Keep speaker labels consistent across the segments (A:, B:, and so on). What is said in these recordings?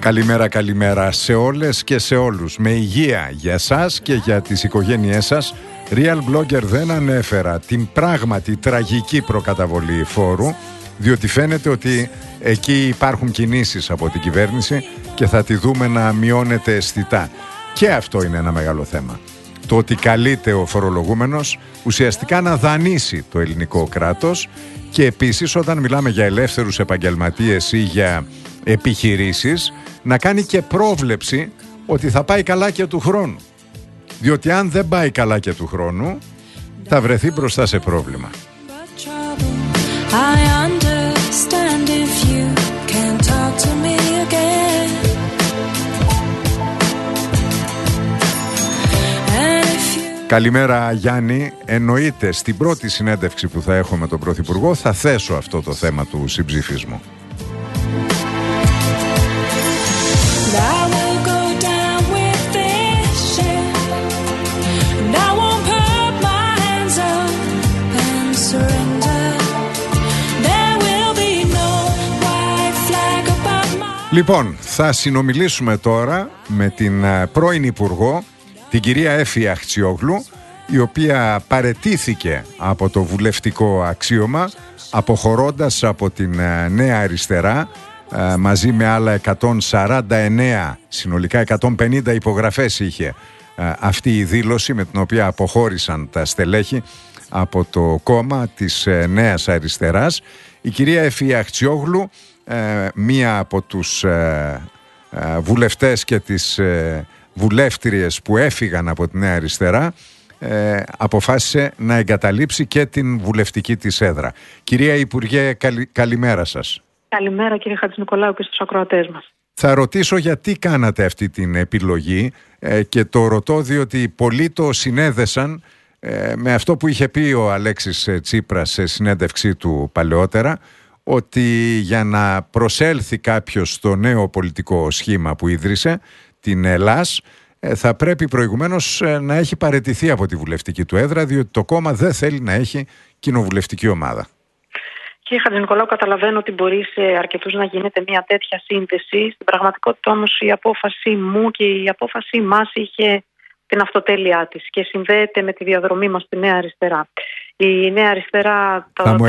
A: Καλημέρα σε όλες και σε όλους. Με υγεία για σας και για τις οικογένειές σας. Real Blogger δεν ανέφερα την πράγματι τραγική προκαταβολή φόρου, διότι φαίνεται ότι εκεί υπάρχουν κινήσεις από την κυβέρνηση και θα τη δούμε να μειώνεται αισθητά. Και αυτό είναι ένα μεγάλο θέμα. Το ότι καλείται ο φορολογούμενος ουσιαστικά να δανείσει το ελληνικό κράτος και επίσης όταν μιλάμε για ελεύθερους επαγγελματίες ή για επιχειρήσεις να κάνει και πρόβλεψη ότι θα πάει καλά και του χρόνου. Διότι αν δεν πάει καλά και του χρόνου θα βρεθεί μπροστά σε πρόβλημα. Καλημέρα Γιάννη. Εννοείται στην πρώτη συνέντευξη που θα έχω με τον Πρωθυπουργό θα θέσω αυτό το θέμα του συμψηφισμού. Λοιπόν, θα συνομιλήσουμε τώρα με την πρώην Υπουργό, την κυρία Έφη Αχτσιόγλου, η οποία παραιτήθηκε από το βουλευτικό αξίωμα, αποχωρώντας από την Νέα Αριστερά, μαζί με άλλα 149, συνολικά 150 υπογραφές είχε αυτή η δήλωση με την οποία αποχώρησαν τα στελέχη από το κόμμα της Νέας Αριστεράς. Η κυρία Έφη Αχτσιόγλου, μία από τους βουλευτές και τις βουλεύτριες που έφυγαν από τη Νέα Αριστερά, αποφάσισε να εγκαταλείψει και την βουλευτική της έδρα. Κυρία Υπουργέ, καλημέρα σας. Καλημέρα κύριε Χατζηνικολάου και στους ακροατές μας. Θα ρωτήσω γιατί κάνατε αυτή την επιλογή και το ρωτώ διότι πολλοί το συνέδεσαν με αυτό που είχε πει ο Αλέξης Τσίπρας σε συνέντευξή του παλαιότερα, ότι για να προσέλθει κάποιος στο νέο πολιτικό σχήμα που ίδρυσε, την ΕΛΑΣ, θα πρέπει προηγουμένως να έχει παραιτηθεί από τη βουλευτική του έδρα, διότι το κόμμα δεν θέλει να έχει κοινοβουλευτική ομάδα.
B: Κύριε Χατζηνικολάου, καταλαβαίνω ότι μπορεί σε αρκετούς να γίνεται μια τέτοια σύνθεση. Στην πραγματικότητα όμως η απόφαση μου και η απόφαση μας είχε την αυτοτέλειά της και συνδέεται με τη διαδρομή μας στη Νέα Αριστερά. Η Νέα Αριστερά...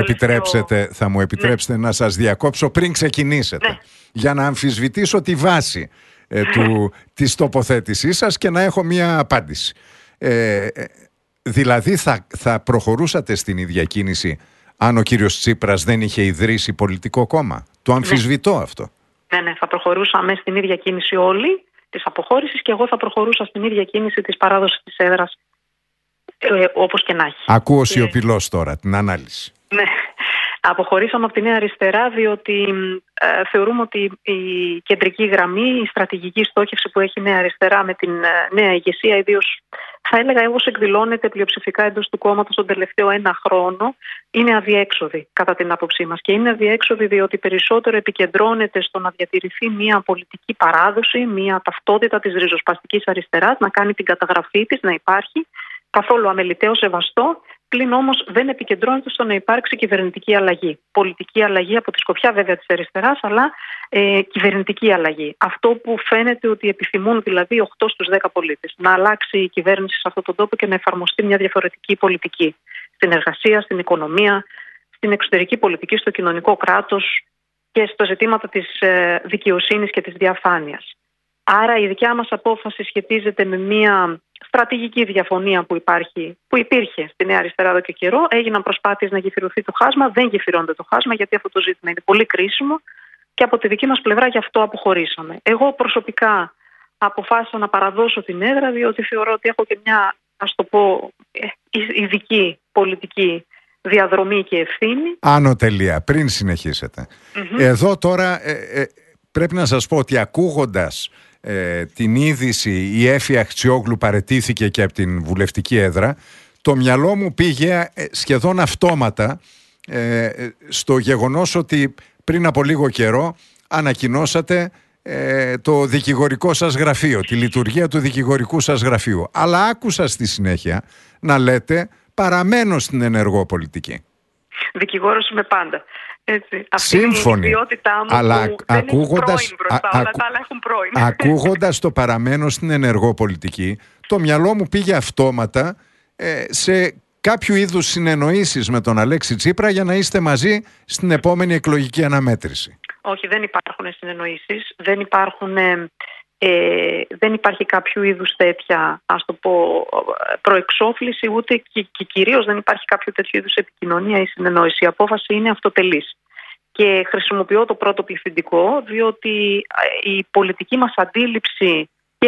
A: Θα μου επιτρέψετε να σας διακόψω πριν ξεκινήσετε, ναι, για να αμφισβητήσω τη βάση της τοποθέτησής σας και να έχω μία απάντηση. Δηλαδή θα προχωρούσατε στην ίδια κίνηση αν ο κύριος Τσίπρας δεν είχε ιδρύσει πολιτικό κόμμα? Το αμφισβητώ αυτό.
B: Ναι, θα προχωρούσαμε στην ίδια κίνηση όλοι της αποχώρησης και εγώ θα προχωρούσα στην ίδια κίνηση της παράδοσης της έδρας, όπως και να έχει.
A: Ακούω σιωπηλός τώρα την ανάλυση.
B: Ναι. Αποχωρήσαμε από τη Νέα Αριστερά διότι θεωρούμε ότι η κεντρική γραμμή, η στρατηγική στόχευση που έχει η Νέα Αριστερά με την νέα ηγεσία, ιδίως θα έλεγα όπως εκδηλώνεται πλειοψηφικά εντός του κόμματος τον τελευταίο ένα χρόνο, είναι αδιέξοδη κατά την άποψή μας. Και είναι αδιέξοδη διότι περισσότερο επικεντρώνεται στο να διατηρηθεί μια πολιτική παράδοση, μια ταυτότητα της ριζοσπαστικής αριστεράς, να κάνει την καταγραφή της, να υπάρχει καθόλου αμεληταίο σεβαστό. Πλην όμως δεν επικεντρώνεται στο να υπάρξει κυβερνητική αλλαγή. Πολιτική αλλαγή από τη σκοπιά βέβαια της αριστεράς, αλλά κυβερνητική αλλαγή. Αυτό που φαίνεται ότι επιθυμούν δηλαδή 8 στους 10 πολίτες. Να αλλάξει η κυβέρνηση σε αυτόν τον τόπο και να εφαρμοστεί μια διαφορετική πολιτική. Στην εργασία, στην οικονομία, στην εξωτερική πολιτική, στο κοινωνικό κράτος και στο ζητήματα της δικαιοσύνης και της διαφάνειας. Άρα η δικιά μας απόφαση σχετίζεται με μια στρατηγική διαφωνία που υπήρχε στη Νέα Αριστερά εδώ και καιρό. Έγιναν προσπάθειες να γεφυρωθεί το χάσμα, δεν γεφυρώνεται το χάσμα γιατί αυτό το ζήτημα είναι πολύ κρίσιμο και από τη δική μας πλευρά γι' αυτό αποχωρήσαμε. Εγώ προσωπικά αποφάσισα να παραδώσω την έδρα διότι θεωρώ ότι έχω και μια, ας το πω, ειδική πολιτική διαδρομή και ευθύνη.
A: Άνω τελεία, πριν συνεχίσετε. Εδώ τώρα πρέπει να σας πω ότι ακούγοντας την είδηση η Έφη Αχτσιόγλου παραιτήθηκε και από την βουλευτική έδρα, το μυαλό μου πήγε σχεδόν αυτόματα στο γεγονός ότι πριν από λίγο καιρό ανακοινώσατε το δικηγορικό σας γραφείο, τη λειτουργία του δικηγορικού σας γραφείου. Αλλά άκουσα στη συνέχεια να λέτε παραμένω στην ενεργό πολιτική.
B: Δικηγόρος είμαι πάντα.
A: Σύμφωνοι.
B: Είναι η ιδιότητά μου,
A: αλλά
B: που δεν έχει πρώην μπροστά, όλα τα άλλα έχουν πρώην.
A: Ακούγοντας το παραμένω στην ενεργό πολιτική, το μυαλό μου πήγε αυτόματα σε κάποιο είδους συνεννοήσεις με τον Αλέξη Τσίπρα για να είστε μαζί στην επόμενη εκλογική αναμέτρηση.
B: Όχι, δεν υπάρχουν συνεννοήσεις, δεν υπάρχει κάποιο είδους τέτοια, ας το πω, προεξόφληση, ούτε και κυρίως δεν υπάρχει κάποιο τέτοιο είδους επικοινωνία ή συνεννόηση. Η απόφαση είναι αυτοτελής. Και χρησιμοποιώ το πρώτο πληθυντικό, διότι η πολιτική μας αντίληψη και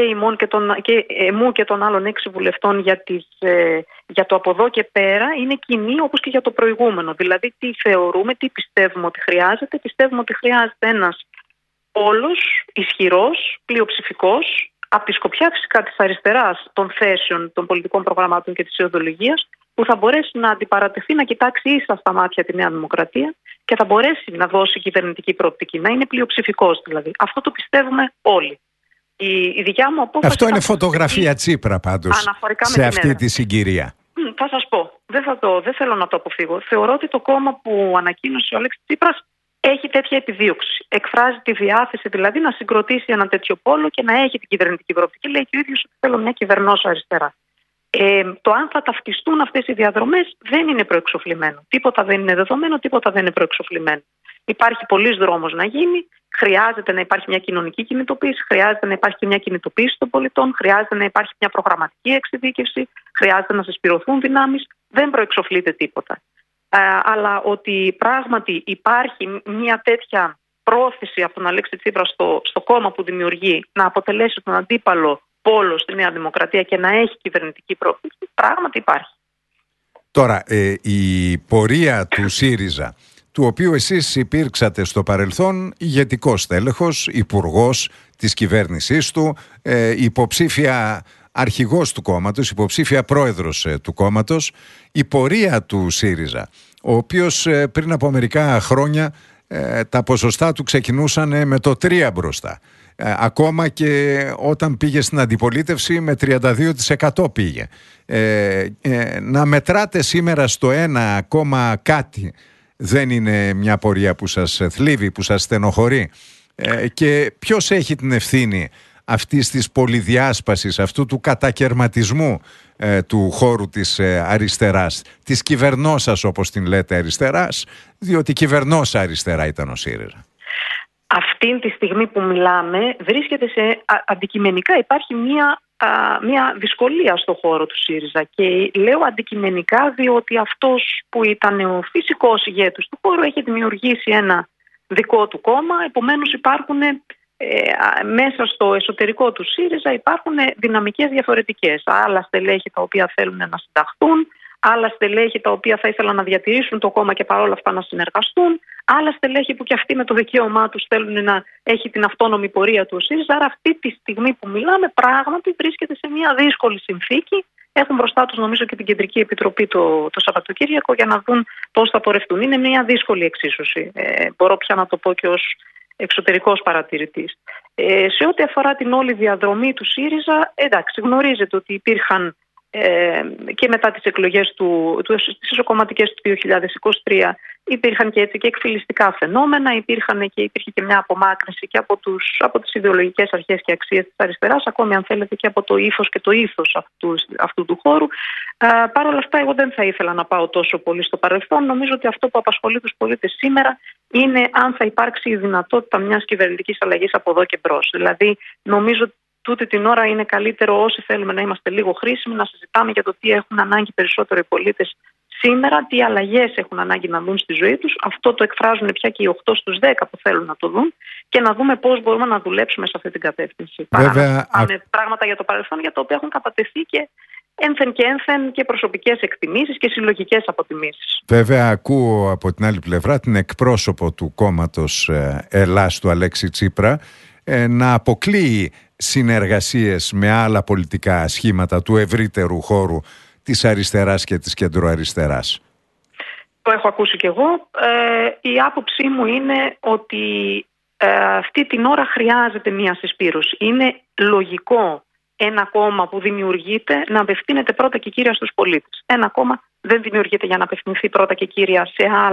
B: εμού και των άλλων 6 βουλευτών για το από εδώ και πέρα είναι κοινή, όπως και για το προηγούμενο. Δηλαδή τι θεωρούμε, τι πιστεύουμε ότι χρειάζεται. Πιστεύουμε ότι χρειάζεται ένας όλος, ισχυρός, πλειοψηφικός, από τη σκοπιά φυσικά της αριστεράς των θέσεων, των πολιτικών προγραμμάτων και της ιδεολογίας, που θα μπορέσει να αντιπαρατεθεί, να κοιτάξει ίσα στα μάτια τη Νέα Δημοκρατία και θα μπορέσει να δώσει κυβερνητική προοπτική, να είναι πλειοψηφικός δηλαδή. Αυτό το πιστεύουμε όλοι. Η δικιά μου απόφαση.
A: Αυτό είναι φωτογραφία Τσίπρα πάντως σε αυτή τη συγκυρία.
B: Θα σας πω, δεν θέλω να το αποφύγω. Θεωρώ ότι το κόμμα που ανακοίνωσε ο Αλέξης Τσίπρας έχει τέτοια επιδίωξη. Εκφράζει τη διάθεση δηλαδή να συγκροτήσει ένα τέτοιο πόλο και να έχει την κυβερνητική προοπτική. Λέει και ο ίδιος ότι θέλω μια κυβερνώσα αριστερά. Το αν θα ταυτιστούν αυτές οι διαδρομές δεν είναι προεξοφλημένο. Τίποτα δεν είναι δεδομένο, τίποτα δεν είναι προεξοφλημένο. Υπάρχει πολλής δρόμος να γίνει. Χρειάζεται να υπάρχει μια κοινωνική κινητοποίηση, χρειάζεται να υπάρχει και μια κινητοποίηση των πολιτών, χρειάζεται να υπάρχει μια προγραμματική εξειδίκευση, χρειάζεται να συσπηρωθούν δυνάμεις. Δεν προεξοφλείται τίποτα. Αλλά ότι πράγματι υπάρχει μια τέτοια πρόθεση από τον Αλέξη Τσίπρα στο κόμμα που δημιουργεί να αποτελέσει τον αντίπαλο πόλο στη Νέα Δημοκρατία και να έχει κυβερνητική πρόθεση, πράγματι υπάρχει.
A: Τώρα, η πορεία του ΣΥΡΙΖΑ, του οποίου εσείς υπήρξατε στο παρελθόν ηγετικός τέλεχος, υπουργός της κυβέρνησής του, υποψήφια αρχηγός του κόμματος, υποψήφια πρόεδρος του κόμματος, η πορεία του ΣΥΡΙΖΑ, ο οποίος πριν από μερικά χρόνια τα ποσοστά του ξεκινούσαν με το 3 μπροστά. Ακόμα και όταν πήγε στην αντιπολίτευση με 32% πήγε. Να μετράτε σήμερα στο 1, κάτι δεν είναι μια πορεία που σας θλίβει, που σας στενοχωρεί? Και ποιος έχει την ευθύνη αυτής της πολυδιάσπασης, αυτού του κατακερματισμού του χώρου της αριστεράς, της κυβερνώσας όπως την λέτε αριστεράς, διότι κυβερνώσα αριστερά ήταν ο ΣΥΡΙΖΑ?
B: Αυτή τη στιγμή που μιλάμε βρίσκεται αντικειμενικά υπάρχει μια δυσκολία στο χώρο του ΣΥΡΙΖΑ, και λέω αντικειμενικά διότι αυτός που ήταν ο φυσικός ηγέτης του χώρου έχει δημιουργήσει ένα δικό του κόμμα. Επομένως υπάρχουν μέσα στο εσωτερικό του ΣΥΡΙΖΑ υπάρχουν δυναμικές διαφορετικές. Άλλα στελέχη τα οποία θέλουν να συνταχθούν, άλλα στελέχη τα οποία θα ήθελαν να διατηρήσουν το κόμμα και παρόλα αυτά να συνεργαστούν, άλλα στελέχη που και αυτοί με το δικαίωμά τους θέλουν να έχει την αυτόνομη πορεία του ΣΥΡΙΖΑ. Άρα αυτή τη στιγμή που μιλάμε πράγματι βρίσκεται σε μια δύσκολη συνθήκη. Έχουν μπροστά τους νομίζω και την Κεντρική Επιτροπή το Σαββατοκύριακο για να δουν πώς θα πορευτούν. Είναι μια δύσκολη εξίσωση. Μπορώ πια να το πω και ως εξωτερικός παρατηρητής. Σε ό,τι αφορά την όλη διαδρομή του ΣΥΡΙΖΑ, εντάξει, γνωρίζετε ότι υπήρχαν και μετά τις εκλογές τις ισοκομματικές του 2023 υπήρχαν και έτσι και εκφυλιστικά φαινόμενα, υπήρχε και μια απομάκρυνση και από τις ιδεολογικές αρχές και αξίες της αριστεράς, ακόμη αν θέλετε και από το ύφος και το ήθος αυτού του χώρου. Παρ' όλα αυτά εγώ δεν θα ήθελα να πάω τόσο πολύ στο παρελθόν. Νομίζω ότι αυτό που απασχολεί τους πολίτες σήμερα είναι αν θα υπάρξει η δυνατότητα μιας κυβερνητικής αλλαγής από εδώ και μπρος. Δηλαδή νομίζω τούτη την ώρα είναι καλύτερο, όσοι θέλουμε να είμαστε λίγο χρήσιμοι, να συζητάμε για το τι έχουν ανάγκη περισσότερο οι πολίτες σήμερα, τι αλλαγές έχουν ανάγκη να δουν στη ζωή τους. Αυτό το εκφράζουν πια και οι 8 στους 10 που θέλουν να το δουν, και να δούμε πώς μπορούμε να δουλέψουμε σε αυτή την κατεύθυνση. Βέβαια, πράγματα για το παρελθόν για τα οποία έχουν κατατεθεί και ένθεν και προσωπικές εκτιμήσεις και συλλογικές αποτιμήσεις.
A: Βέβαια, ακούω από την άλλη πλευρά την εκπρόσωπο του κόμματος Ελλάς του Αλέξη Τσίπρα να αποκλείει συνεργασίες με άλλα πολιτικά σχήματα του ευρύτερου χώρου της αριστεράς και της κεντροαριστεράς.
B: Το έχω ακούσει κι εγώ. Η άποψή μου είναι ότι αυτή την ώρα χρειάζεται μια συσπήρωση. Είναι λογικό ένα κόμμα που δημιουργείται να απευθύνεται πρώτα και κύρια στους πολίτες. Ένα κόμμα δεν δημιουργείται για να απευθυνθεί πρώτα και κύρια σε άλλα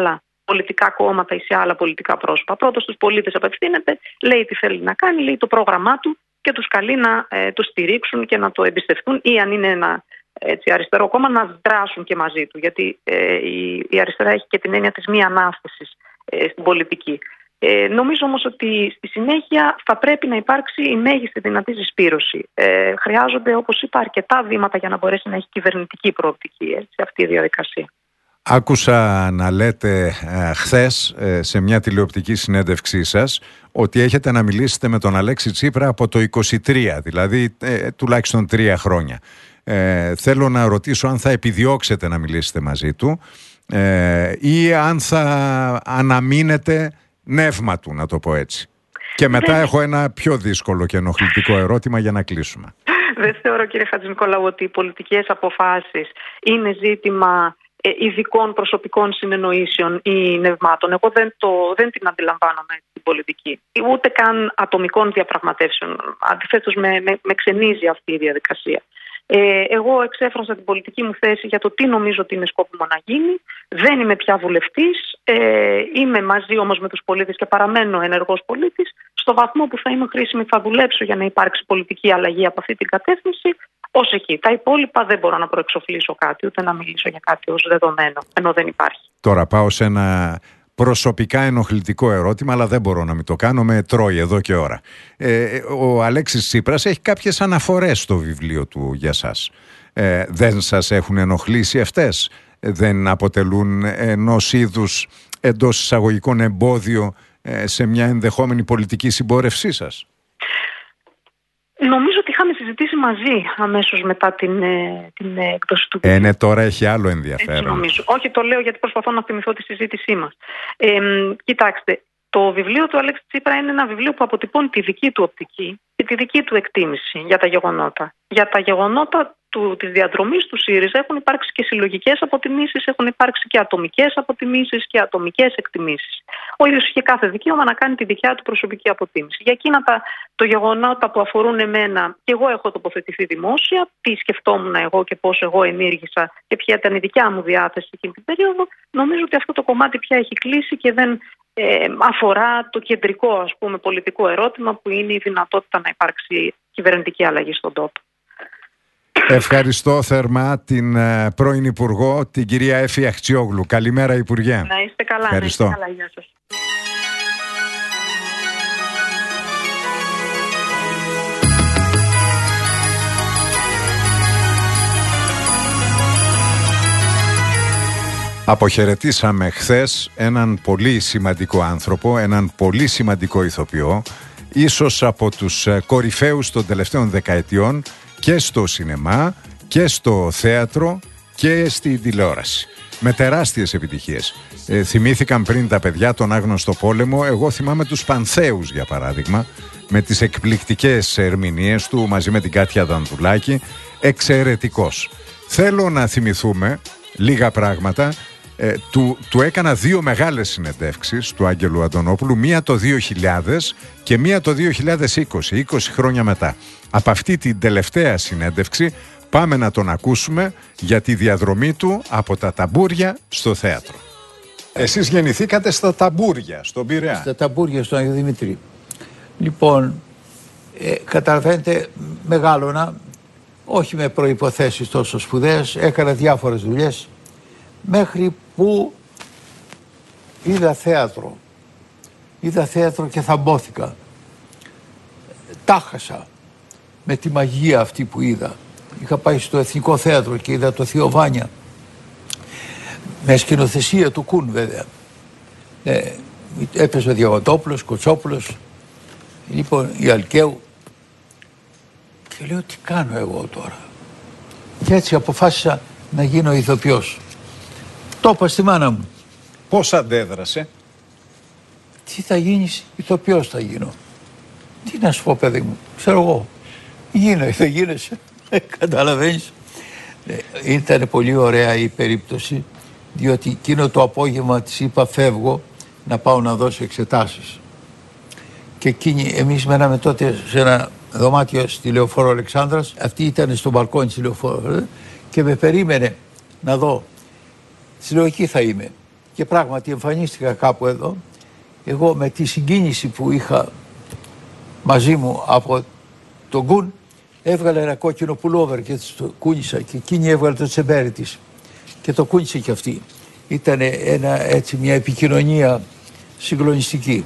B: πολιτικά κόμματα ή σε άλλα πολιτικά πρόσωπα. Πρώτος στους πολίτες απευθύνεται, λέει τι θέλει να κάνει, λέει το πρόγραμμά του και τους καλεί να το στηρίξουν και να το εμπιστευτούν, ή αν είναι ένα αριστερό κόμμα να δράσουν και μαζί του. Γιατί η αριστερά έχει και την έννοια της μη ανάστασης στην πολιτική. Νομίζω όμως ότι στη συνέχεια θα πρέπει να υπάρξει η μέγιστη δυνατή συσπήρωση. Χρειάζονται, όπως είπα, αρκετά βήματα για να μπορέσει να έχει κυβερνητική προοπτική αυτή η διαδικασία.
A: Άκουσα να λέτε χθες σε μια τηλεοπτική συνέντευξή σας ότι έχετε να μιλήσετε με τον Αλέξη Τσίπρα από το 23, δηλαδή τουλάχιστον 3 χρόνια. Θέλω να ρωτήσω αν θα επιδιώξετε να μιλήσετε μαζί του ή αν θα αναμείνετε νεύμα του, να το πω έτσι. Και μετά έχω ένα πιο δύσκολο και ενοχλητικό ερώτημα για να κλείσουμε. Δεν
B: θεωρώ, κύριε Χατζηνικολάου, ότι οι πολιτικές αποφάσεις είναι ζήτημα ειδικών προσωπικών συνεννοήσεων ή νευμάτων. Εγώ δεν την αντιλαμβάνομαι την πολιτική. Ούτε καν ατομικών διαπραγματεύσεων. Αντιθέτως με ξενίζει αυτή η διαδικασία. Εγώ εξέφρασα την πολιτική μου θέση για το τι νομίζω ότι είναι σκόπιμο να γίνει. Δεν είμαι πια βουλευτής. Είμαι μαζί όμως με τους πολίτες και παραμένω ενεργός πολίτης. Στο βαθμό που θα είμαι χρήσιμη θα δουλέψω για να υπάρξει πολιτική αλλαγή από αυτή την κατεύθυνση. Ως εκεί. Τα υπόλοιπα δεν μπορώ να προεξοφλήσω κάτι, ούτε να μιλήσω για κάτι ως δεδομένο, ενώ δεν υπάρχει.
A: Τώρα πάω σε ένα προσωπικά ενοχλητικό ερώτημα, αλλά δεν μπορώ να μην το κάνω, με τρώει εδώ και ώρα. Ο Αλέξης Τσίπρας έχει κάποιες αναφορές στο βιβλίο του για σας. Δεν σας έχουν ενοχλήσει αυτές? Δεν αποτελούν ενός είδους εντός εισαγωγικών εμπόδιο σε μια ενδεχόμενη πολιτική συμπόρευσή σας?
B: Νομίζω ότι είχαμε συζητήσει μαζί αμέσως μετά την έκδοση του βιβλίου.
A: Ναι, τώρα έχει άλλο ενδιαφέρον.
B: Νομίζω. Όχι, το λέω γιατί προσπαθώ να θυμηθώ τη συζήτησή μας. Κοιτάξτε, το βιβλίο του Αλέξη Τσίπρα είναι ένα βιβλίο που αποτυπώνει τη δική του οπτική και τη δική του εκτίμηση για τα γεγονότα. Για τα γεγονότα της διαδρομής του ΣΥΡΙΖΑ έχουν υπάρξει και συλλογικές αποτιμήσεις, έχουν υπάρξει και ατομικές αποτιμήσεις και ατομικές εκτιμήσεις. Ο ίδιος είχε κάθε δικαίωμα να κάνει τη δικιά του προσωπική αποτίμηση. Για εκείνα το γεγονότα που αφορούν εμένα, και εγώ έχω τοποθετηθεί δημόσια, τι σκεφτόμουν εγώ και πώς εγώ ενήργησα και ποια ήταν η δικιά μου διάθεση εκείνη την περίοδο, νομίζω ότι αυτό το κομμάτι πια έχει κλείσει και δεν αφορά το κεντρικό, ας πούμε, πολιτικό ερώτημα, που είναι η δυνατότητα να υπάρξει κυβερνητική αλλαγή στον τόπο.
A: Ευχαριστώ θερμά την πρώην Υπουργό, την κυρία Έφη Αχτσιόγλου. Καλημέρα, Υπουργέ.
B: Να είστε καλά.
A: Ευχαριστώ.
B: Να είστε καλά. Γεια σας.
A: Αποχαιρετήσαμε χθες έναν πολύ σημαντικό άνθρωπο, έναν πολύ σημαντικό ηθοποιό, ίσως από τους κορυφαίους των τελευταίων δεκαετιών και στο σινεμά και στο θέατρο και στην τηλεόραση. Με τεράστιες επιτυχίες. Θυμήθηκαν πριν τα παιδιά τον Άγνωστο Πόλεμο. Εγώ θυμάμαι τους Πανθέους, για παράδειγμα, με τις εκπληκτικές ερμηνείες του μαζί με την Κάτια Δανδουλάκη. Εξαιρετικός. Θέλω να θυμηθούμε λίγα πράγματα. Του έκανα 2 μεγάλες συνεντεύξεις του Άγγελου Αντωνόπουλου, μία το 2000 και μία το 2020, 20 χρόνια μετά. Από αυτή την τελευταία συνέντευξη πάμε να τον ακούσουμε για τη διαδρομή του από τα ταμπούρια στο θέατρο. Εσείς γεννηθήκατε στα ταμπούρια, στον Πειραιά.
C: Στα ταμπούρια, στον Άγιο Δημήτρη. Λοιπόν, καταλαβαίνετε, μεγάλωνα, όχι με προϋποθέσεις τόσο σπουδαίες, έκανα διάφορες δουλειές, μέχρι που είδα θέατρο. Είδα θέατρο και θαμπόθηκα. Τάχασα με τη μαγεία αυτή που είδα. Είχα πάει στο Εθνικό Θέατρο και είδα το Θείο Βάνια. Με σκηνοθεσία του Κουν, βέβαια. Έπαιζε ο Διαμαντόπουλος, Κοτσόπουλος, λοιπόν η Αλκαίου. Και λέω, τι κάνω εγώ τώρα? Και έτσι αποφάσισα να γίνω ηθοποιός. Το είπα στη μάνα μου.
A: Πώς αντέδρασε?
C: Τι θα γίνεις? Ηθοποιός θα γίνω. Τι να σου πω, παιδί μου, ξέρω εγώ. Γίνω ή θα γίνεσαι. Καταλαβαίνεις. Ήταν πολύ ωραία η περίπτωση, διότι εκείνο το απόγευμα της είπα φεύγω να πάω να δώσω εξετάσεις. Και εκείνη, εμείς μέναμε τότε σε ένα δωμάτιο στη Λεωφόρο Αλεξάνδρας. Αυτή ήταν στο μπαλκόνι της Λεωφόρου και με περίμενε να δω. Της λέω, εκεί θα είμαι. Και πράγματι εμφανίστηκα κάπου εδώ. Εγώ με τη συγκίνηση που είχα μαζί μου από τον Γκουν, έβγαλε ένα κόκκινο πουλόβερ και το κούνησα και εκείνη έβγαλε το τσεμπέρι της και το κούνησε και αυτή. Ήταν μια επικοινωνία συγκλονιστική.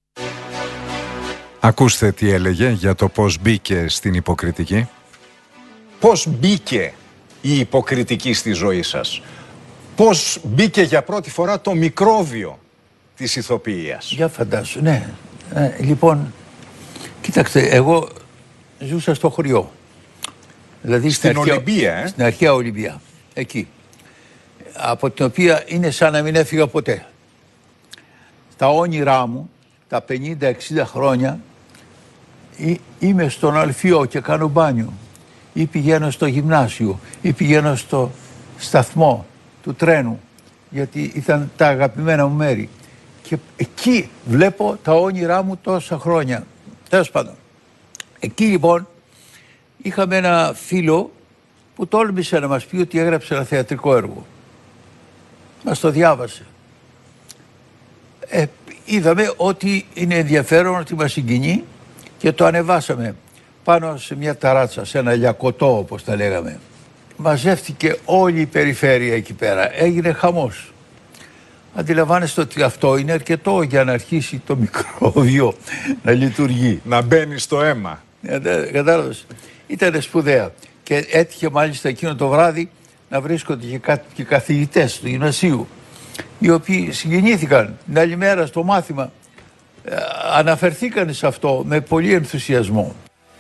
A: Ακούστε τι έλεγε για το πώς μπήκε στην υποκριτική. Πώς μπήκε η υποκριτική στη ζωή σας? Πώς μπήκε για πρώτη φορά το μικρόβιο της ηθοποιίας?
C: Για φαντάσου, ναι. Λοιπόν, κοίταξτε, εγώ ζούσα στο χωριό. Δηλαδή
A: στην Ολυμπία,
C: στην αρχαία Ολυμπία, εκεί. Από την οποία είναι σαν να μην έφυγα ποτέ. Τα όνειρά μου, τα 50-60 χρόνια, είμαι στον Αλφιό και κάνω μπάνιο. Ή πηγαίνω στο γυμνάσιο, ή πηγαίνω στο σταθμό του τρένου, γιατί ήταν τα αγαπημένα μου μέρη. Και εκεί βλέπω τα όνειρά μου τόσα χρόνια. Τέλος πάντων. Εκεί λοιπόν είχαμε ένα φίλο που τόλμησε να μας πει ότι έγραψε ένα θεατρικό έργο. Μας το διάβασε. Είδαμε ότι είναι ενδιαφέρον, ότι μας συγκινεί και το ανεβάσαμε πάνω σε μια ταράτσα, σε ένα λιακωτό όπως τα λέγαμε. Μαζεύτηκε όλη η περιφέρεια εκεί πέρα. Έγινε χαμός. Αντιλαμβάνεστε ότι αυτό είναι αρκετό για να αρχίσει το μικρόβιο να λειτουργεί.
A: Να μπαίνει στο αίμα.
C: Κατάλαβες. Ήταν σπουδαία. Και έτυχε μάλιστα εκείνο το βράδυ να βρίσκονται και καθηγητές του γυμνασίου, οι οποίοι συγκινήθηκαν την άλλη μέρα στο μάθημα. Αναφερθήκαν σε αυτό με πολύ ενθουσιασμό.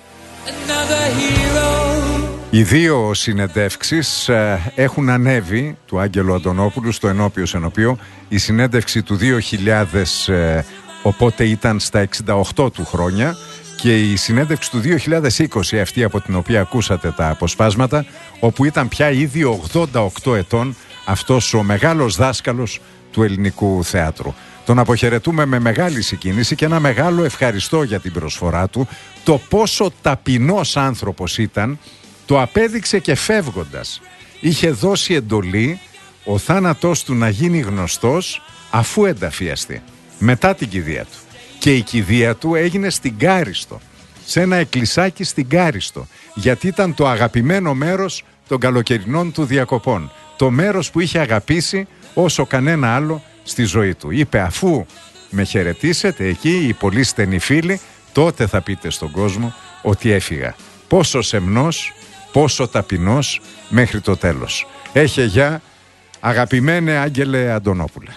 A: Οι δύο συνεντεύξεις έχουν ανέβει του Άγγελου Αντωνόπουλου στο Ενώπιος Ενωπείο. Η συνέντευξη του 2000 οπότε ήταν στα 68 του χρόνια και η συνέντευξη του 2020, αυτή από την οποία ακούσατε τα αποσπάσματα, όπου ήταν πια ήδη 88 ετών αυτός ο μεγάλος δάσκαλος του ελληνικού θεάτρου. Τον αποχαιρετούμε με μεγάλη συγκίνηση και ένα μεγάλο ευχαριστώ για την προσφορά του. Το πόσο ταπεινός άνθρωπος ήταν το απέδειξε και φεύγοντας. Είχε δώσει εντολή ο θάνατός του να γίνει γνωστός αφού ενταφιαστεί, μετά την κηδεία του. Και η κηδεία του έγινε στην Κάριστο, σε ένα εκκλησάκι στην Κάριστο, γιατί ήταν το αγαπημένο μέρος των καλοκαιρινών του διακοπών. Το μέρος που είχε αγαπήσει όσο κανένα άλλο στη ζωή του. Είπε, αφού με χαιρετήσετε εκεί οι πολύ στενοί φίλοι, τότε θα πείτε στον κόσμο ότι έφυγα. Πόσο σεμνός, πόσο ταπεινός μέχρι το τέλος. Έχε γεια, αγαπημένε Άγγελε Αντωνόπουλε.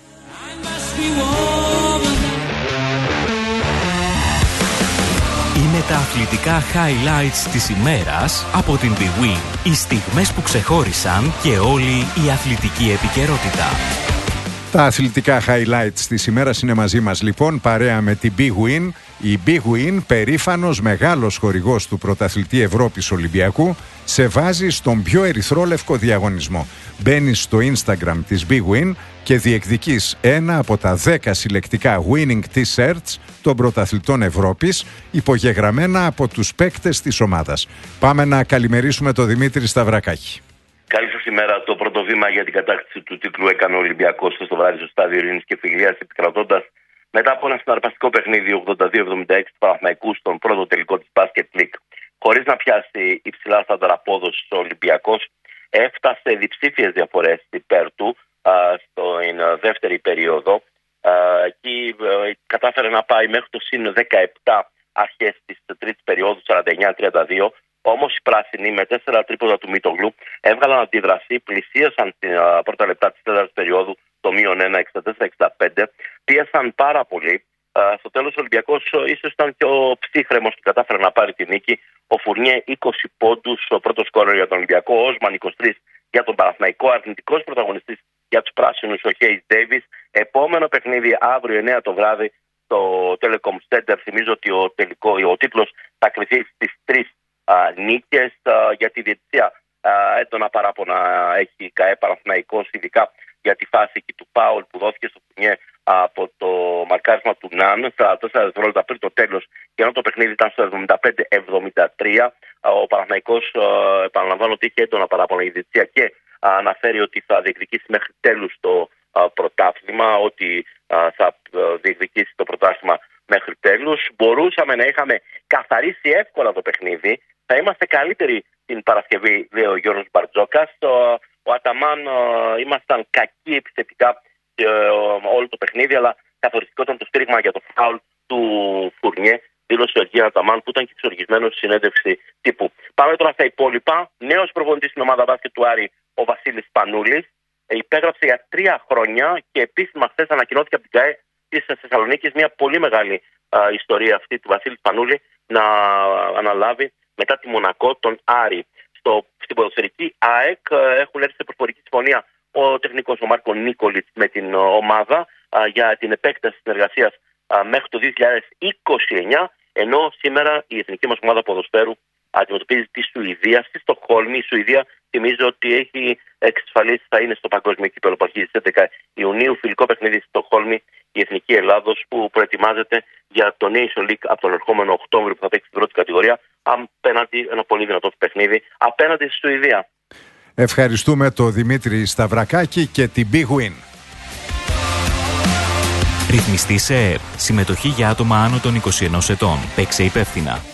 D: Είναι τα αθλητικά highlights της ημέρας από την Big Win. Οι στιγμές που ξεχώρισαν και όλη η αθλητική επικαιρότητα.
A: Τα αθλητικά highlights της ημέρας είναι μαζί μας λοιπόν, παρέα με την Big Win. Η Big Win, περήφανος μεγάλος χορηγός του πρωταθλητή Ευρώπης Ολυμπιακού, σε βάζει στον πιο ερυθρόλευκο διαγωνισμό. Μπαίνεις στο Instagram της Big Win και διεκδικείς ένα από τα 10 συλλεκτικά winning t-shirts των πρωταθλητών Ευρώπης, υπογεγραμμένα από τους παίκτες της ομάδας. Πάμε να καλημερίσουμε τον Δημήτρη Σταυρακάκη.
E: Καλή σας ημέρα. Το πρώτο βήμα για την κατάκτηση του τίτλου έκανε ο Ολυμπιακός στο βράδυ στο Στάδιο Ειρήνης και Φιλίας, επικρατώντας μετά από ένα συναρπαστικό παιχνίδι 82-76 του Παναθηναϊκού στον πρώτο τελικό της Basket League. Χωρίς να πιάσει υψηλά στάνταρ απόδοση ο Ολυμπιακός, έφτασε διψήφιες διαφορές υπέρ του στην δεύτερη περίοδο. Εκεί κατάφερε να πάει μέχρι το συν 17 αρχές της τρίτης περίοδου, 49-32. Όμως οι πράσινοι με 4 τρίποτα του Μίτογλου έβγαλαν αντίδραση, πλησίασαν στην πρώτα λεπτά της τέταρτης περίοδου το μείον 1, 64-65, πίεσαν πάρα πολύ. Στο τέλος ο Ολυμπιακός ίσως ήταν και ο ψύχρεμος και κατάφερε να πάρει τη νίκη. Ο Φουρνιέ 20 πόντους, ο πρώτος σκόρερ για τον Ολυμπιακό, ο Όσμαν 23 για τον Παναθηναϊκό, αρνητικός πρωταγωνιστής για τους πράσινους ο Χέις Ντέιβις. Επόμενο παιχνίδι αύριο 9 το βράδυ στο Telecom Center. Θυμίζω ότι ο τίτλος θα κρυθεί στις 3 νίκες. Για τη διαιτησία έντονα παράπονα έχει η ΚΑΕ Παναθηναϊκός, ειδικά για τη φάση εκεί του φάουλ που δόθηκε στο Φουρνιέ από το μαρκάρισμα του Ναν στα 4 δευτερόλεπτα πριν το τέλος, και ενώ το παιχνίδι ήταν στο 75-73. Ο Παναθηναϊκός, επαναλαμβάνω ότι είχε έντονα παράπονα η διαιτησία και αναφέρει ότι θα διεκδικήσει μέχρι τέλους το πρωτάθλημα, ότι θα διεκδικήσει το πρωτάθλημα μέχρι τέλους. Μπορούσαμε να είχαμε καθαρίσει εύκολα το παιχνίδι. Θα είμαστε καλύτεροι την Παρασκευή, λέει ο Γιώργος Μπαρτζόκας. Ο Αταμάν ήμασταν κακοί επιθετικά όλο το παιχνίδι, αλλά καθοριστικό ήταν το στήριγμα για το φάουλ του Φουρνιέ, δήλωσε ο Αργία Αταμάν, που ήταν και εξοργισμένος στη συνέντευξη τύπου. Πάμε τώρα στα υπόλοιπα. Νέος προπονητής στην ομάδα μπάσκετ του Άρη, ο Βασίλης Πανούλης, υπέγραψε για 3 χρόνια και επίσημα χθες ανακοινώθηκε από την ΚΑΕ της Θεσσαλονίκης μια πολύ μεγάλη ιστορία αυτή του Βασίλη Πανούλη να αναλάβει μετά τη Μονακό τον Άρη. Στην ποδοσφαιρική ΑΕΚ έχουν έρθει σε προφορική συμφωνία ο τεχνικός ο Μάρκο Νίκολιτς με την ομάδα για την επέκταση συνεργασίας μέχρι το 2029, ενώ σήμερα η εθνική μας ομάδα ποδοσφαίρου αντιμετωπίζει τη Σουηδία στη Στοκχόλμη. Η Σουηδία, θυμίζω ότι έχει εξασφαλίσει, θα είναι στο παγκόσμιο κύπελλο που αρχίζει στις 11 Ιουνίου. Φιλικό παιχνίδι στη Στοκχόλμη η εθνική Ελλάδος, που προετοιμάζεται για το Nation League από τον ερχόμενο Οκτώβριο, που θα παίξει στην πρώτη κατηγορία, απέναντι ένα πολύ δυνατό παιχνίδι απέναντι στη Σουηδία.
A: Ευχαριστούμε τον Δημήτρη Σταυρακάκη και την Big Win.
D: Ρυθμιστή σε ΕΕΠ. Συμμετοχή για άτομα άνω των 21 ετών. Παίξε υπεύθυνα.